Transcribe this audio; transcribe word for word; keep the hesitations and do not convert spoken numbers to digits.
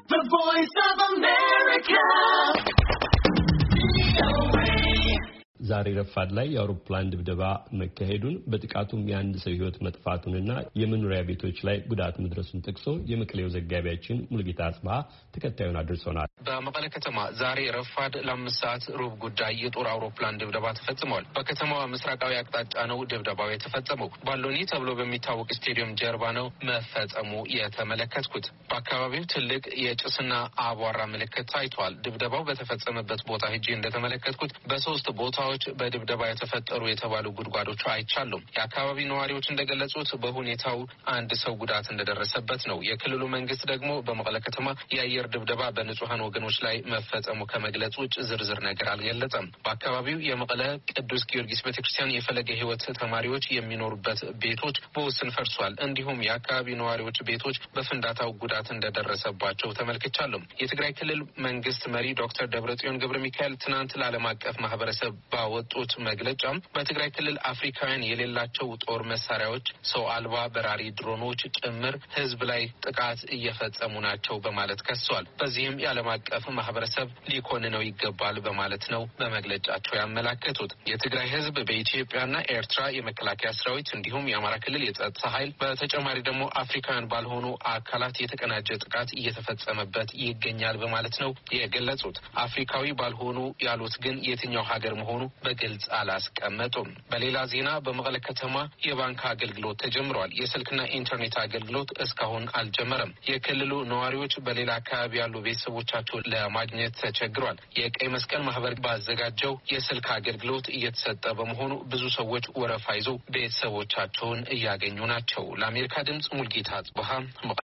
The Voice of America. ዛሬ ረፋድ ላይ የአውሮፕላን ድብደባ መካሄዱን በጥቃቱም የአንድ ሰው ሕይወት መጥፋቱንና የመኖሪያ ቤቶች ላይ ጉዳት መድረሱን ጠቅሶ የመቀሌው ዘጋቢያችን ሙልጌታ አጽባህ ተከታዩን አድርሶናል። በመቀለ ከተማ ዛሬ ረፋድ ለአምስት ሰዓት ሩብ ጉዳይ የጦር አውሮፕላን ድብደባ ተፈጽሟል። በከተማዋ ምስራቃዊ አቅጣጫ ነው ድብደባው የተፈጸመው። ባሎኒ ተብሎ በሚታወቅ ስቴዲየም ጀርባ ነው መፈጸሙ የተመለከትኩት። በአካባቢው ትልቅ የጭስና አቧራ ምልክት ታይቷል። ድብደባው በተፈጸመበት ቦታ ሄጄ እንደተመለከትኩት በሶስት ቦታዎች በድብደባ የተፈጠሩ የተባሉ ጉድጓዶች አይቻሉም። የአካባቢ ነዋሪዎች እንደገለጹት በሁኔታው አንድ ሰው ጉዳት እንደደረሰበት ነው። የክልሉ መንግስት ደግሞ በመቀለ ከተማ የአየር ድብደባ በንጹሃን ወገኖች ላይ መፈጸሙ ከመግለጽ ውጭ ዝርዝር ነገር አልገለጸም። በአካባቢው የመቀለ ቅዱስ ጊዮርጊስ ቤተክርስቲያን የፈለገ ሕይወት ተማሪዎች የሚኖሩበት ቤቶች በውስን ፈርሷል። እንዲሁም የአካባቢ ነዋሪዎች ቤቶች በፍንዳታው ጉዳት እንደደረሰባቸው ተመልክቻለሁ። የትግራይ ክልል መንግስት መሪ ዶክተር ደብረጽዮን ገብረ ሚካኤል ትናንት ለዓለም አቀፍ ማህበረሰብ ባወጡት መግለጫም በትግራይ ክልል አፍሪካውያን የሌላቸው ጦር መሳሪያዎች፣ ሰው አልባ በራሪ ድሮኖች ጭምር ህዝብ ላይ ጥቃት እየፈጸሙ ናቸው በማለት ከሷል። በዚህም የዓለም አቀፍ ማህበረሰብ ሊኮንነው ይገባል በማለት ነው በመግለጫቸው ያመላከቱት። የትግራይ ህዝብ በኢትዮጵያና ኤርትራ የመከላከያ ሰራዊት እንዲሁም የአማራ ክልል የጸጥታ ኃይል በተጨማሪ ደግሞ አፍሪካውያን ባልሆኑ አካላት የተቀናጀ ጥቃት እየተፈጸመበት ይገኛል በማለት ነው የገለጹት። አፍሪካዊ ባልሆኑ ያሉት ግን የትኛው ሀገር መሆኑ በግልጽ አላስቀመጡም። በሌላ ዜና በመቀለ ከተማ የባንክ አገልግሎት ተጀምሯል። የስልክና ኢንተርኔት አገልግሎት እስካሁን አልጀመረም። የክልሉ ነዋሪዎች በሌላ አካባቢ ያሉ ቤተሰቦቻቸው ለማግኘት ተቸግሯል። የቀይ መስቀል ማህበር ባዘጋጀው የስልክ አገልግሎት እየተሰጠ በመሆኑ ብዙ ሰዎች ወረፋ ይዘው ቤተሰቦቻቸውን እያገኙ ናቸው። ለአሜሪካ ድምጽ ሙልጌታ አጽብሃ